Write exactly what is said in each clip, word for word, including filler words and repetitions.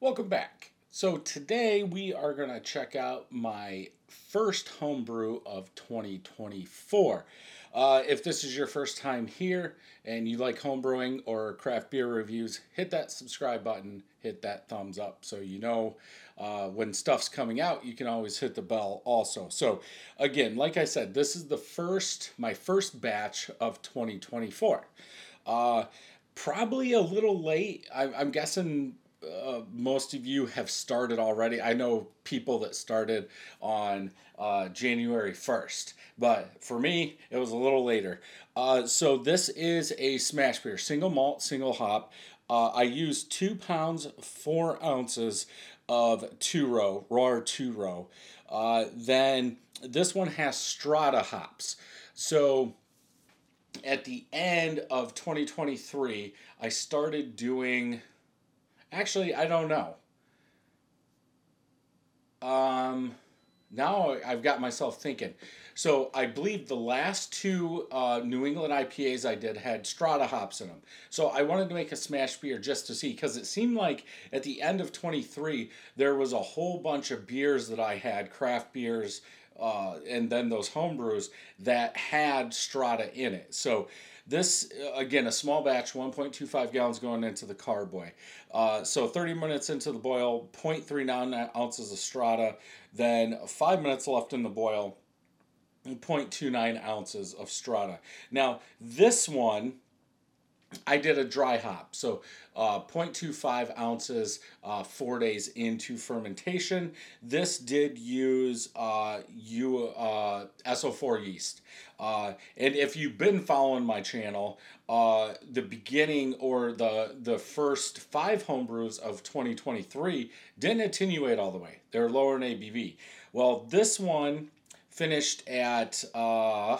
Welcome back. So today we are going to check out my first homebrew of twenty twenty-four. Uh, if this is your first time here and you like homebrewing or craft beer reviews, hit that subscribe button, hit that thumbs up so you know uh, when stuff's coming out. You can always hit the bell also. So again, like I said, this is the first, my first batch of twenty twenty-four. Uh, probably a little late. I, I'm guessing uh, most of you have started already. I know people that started on uh, January first, but for me, it was a little later. Uh, so this is a smash beer, single malt, single hop. Uh, I used two pounds, four ounces of two row, raw two row. Uh, then this one has strata hops. So at the end of twenty twenty-three, I started doing. Actually, I don't know. Um, now I've got myself thinking. So I believe the last two uh, New England I P As I did had strata hops in them. So I wanted to make a smash beer just to see, because it seemed like at the end of twenty-three there was a whole bunch of beers that I had, craft beers, uh, and then those homebrews that had strata in it. So this, again, a small batch, one point two five gallons going into the carboy. Uh, so thirty minutes into the boil, zero point three nine ounces of strata, then five minutes left in the boil, zero point two nine ounces of strata. Now, this one, I did a dry hop, so uh, zero point two five ounces uh, four days into fermentation. This did use uh, U, uh, S O four yeast. Uh, and if you've been following my channel, uh, the beginning or the the first five homebrews of twenty twenty-three didn't attenuate all the way. They're lower in A B V. Well, this one finished at uh,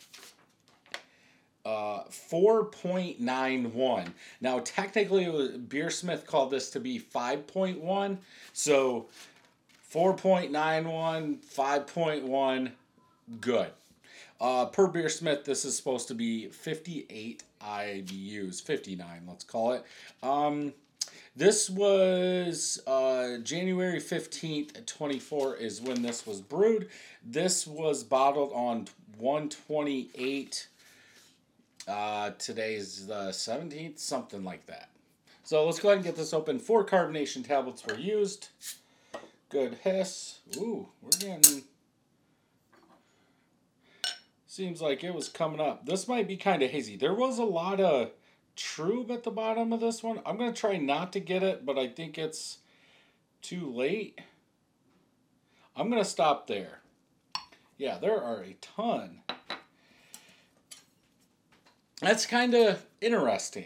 uh, four point nine one. Now, technically, it was, Beersmith called this to be five point one. So, four point nine one, five point one, good. Uh, per Beersmith, this is supposed to be fifty-eight I B Us, fifty-nine, let's call it. Um, this was uh, January fifteenth, twenty-four is when this was brewed. This was bottled on one twenty-eight. Uh, today's the seventeenth, something like that. So let's go ahead and get this open. Four carbonation tablets were used. Good hiss. Ooh, we're getting... Seems like it was coming up. This might be kind of hazy. There was a lot of Trub at the bottom of this one. I'm going to try not to get it, but I think it's too late. I'm going to stop there. Yeah, there are a ton. That's kind of interesting.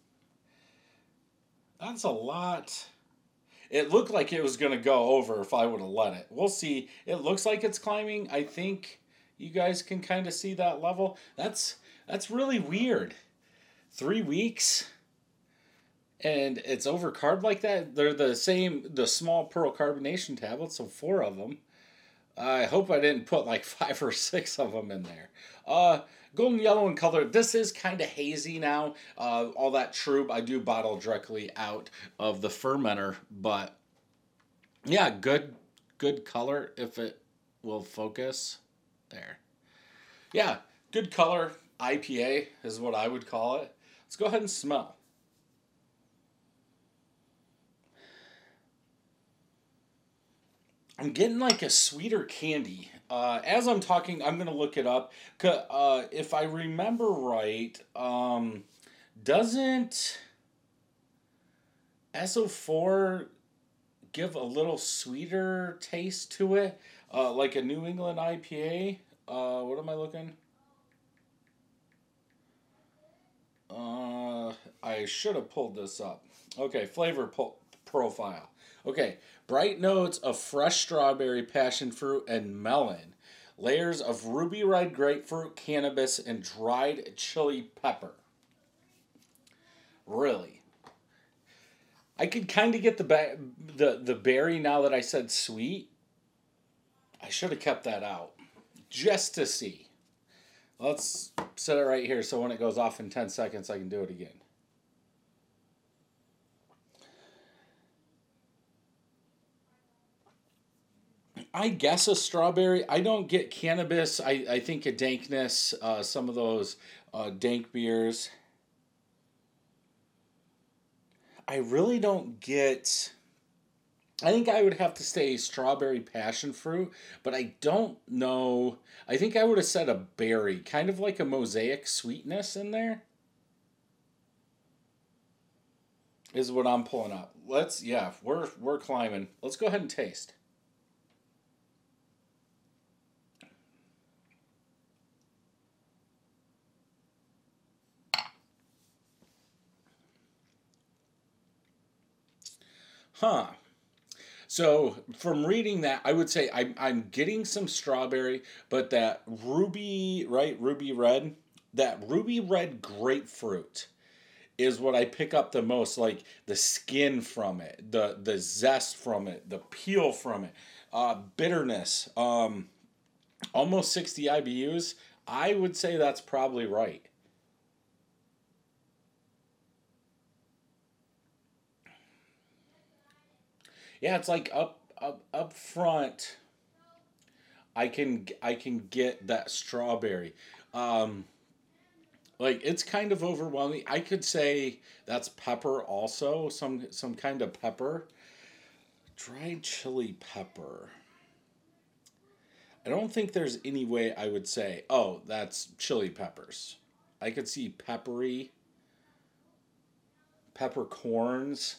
That's a lot. It looked like it was going to go over if I would have let it. We'll see. It looks like it's climbing. I think you guys can kind of see that level. That's that's really weird. Three weeks and it's over carb like that. They're the same, the small pearl carbonation tablets, so four of them. I hope I didn't put like five or six of them in there. Uh, golden yellow in color. This is kind of hazy now. Uh, all that Trub I do bottle directly out of the fermenter, but yeah, good, good color if it will focus. There. Yeah, good color. I P A is what I would call it. Let's go ahead and smell. I'm getting like a sweeter candy. Uh, as I'm talking, I'm going to look it up. Uh, if I remember right, um, doesn't S O four give a little sweeter taste to it? Uh, like a New England I P A? Uh, what am I looking? Uh, I should have pulled this up. Okay, flavor po- profile. Okay, bright notes of fresh strawberry, passion fruit, and melon. Layers of ruby red grapefruit, cannabis, and dried chili pepper. Really? I could kind of get the, ba- the the berry now that I said sweet. I should have kept that out. Just to see. Let's set it right here so when it goes off in ten seconds I can do it again. I guess a strawberry. I don't get cannabis. I, I think a dankness, uh, some of those uh, dank beers. I really don't get. I think I would have to say strawberry passion fruit, but I don't know. I think I would have said a berry, kind of like a mosaic sweetness in there, is what I'm pulling up. Let's, yeah, we're we're climbing. Let's go ahead and taste. Huh. So from reading that, I would say I'm I'm getting some strawberry, but that ruby, right, ruby red, that ruby red grapefruit is what I pick up the most, like the skin from it, the the zest from it, the peel from it, uh, bitterness, um, almost sixty I B Us. I would say that's probably right. Yeah, it's like up up up front. I can I can get that strawberry. Um, like it's kind of overwhelming. I could say that's pepper also, some some kind of pepper. Dried chili pepper. I don't think there's any way I would say, oh, that's chili peppers. I could see peppery, peppercorns.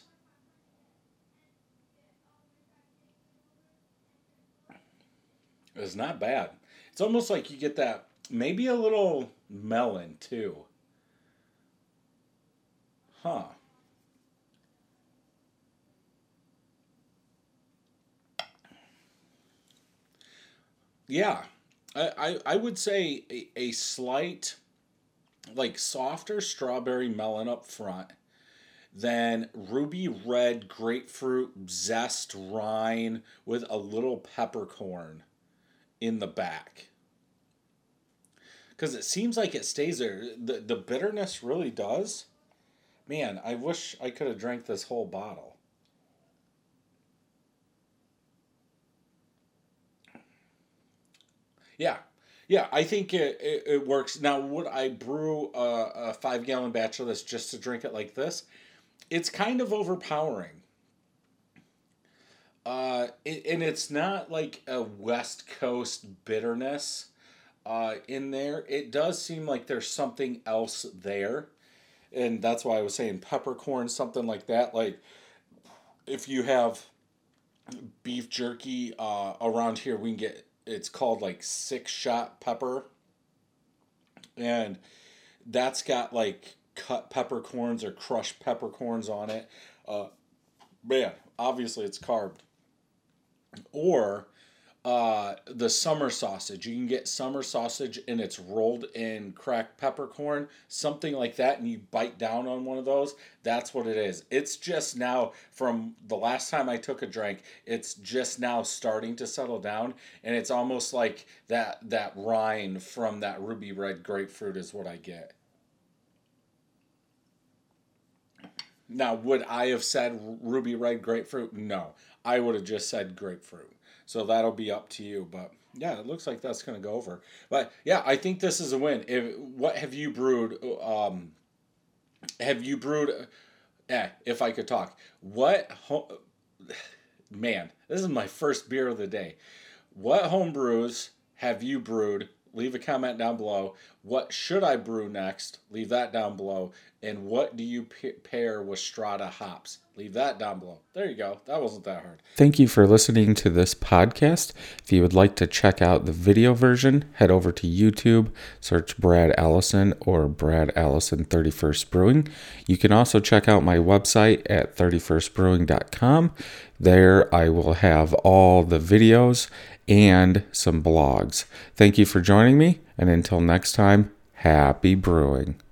It's not bad. It's almost like you get that maybe a little melon too. Huh. Yeah. I, I, I would say a, a slight, like softer strawberry melon up front, then ruby red grapefruit zest rind with a little peppercorn in the back. Because it seems like it stays there. The, the bitterness really does. Man, I wish I could have drank this whole bottle. Yeah. Yeah, I think it, it, it works. Now, would I brew a, a five gallon batch of this just to drink it like this? It's kind of overpowering. Uh, it, and it's not like a West Coast bitterness uh, in there. It does seem like there's something else there. And that's why I was saying peppercorn, something like that. Like if you have beef jerky uh, around here, we can get it's called like six shot pepper. And that's got like cut peppercorns or crushed peppercorns on it. Uh, man, obviously it's carved. Or uh, the summer sausage. You can get summer sausage and it's rolled in cracked peppercorn, something like that, and you bite down on one of those. That's what it is. It's just now, from the last time I took a drink, it's just now starting to settle down, and it's almost like that that rind from that ruby red grapefruit is what I get. Now, would I have said ruby red grapefruit? No. I would have just said grapefruit. So that'll be up to you. But yeah, it looks like that's going to go over. But yeah, I think this is a win. If what have you brewed? Um, have you brewed? Eh, if I could talk, what? Ho- Man, this is my first beer of the day. What home brews have you brewed? Leave a comment down below. What should I brew next? Leave that down below. And what do you p- pair with Strata hops? Leave that down below. There you go. That wasn't that hard. Thank you for listening to this podcast. If you would like to check out the video version, head over to YouTube, search Brad Allison or Brad Allison thirty-first Brewing. You can also check out my website at thirty-first brewing dot com. There I will have all the videos and some blogs. Thank you for joining me, and until next time, happy brewing.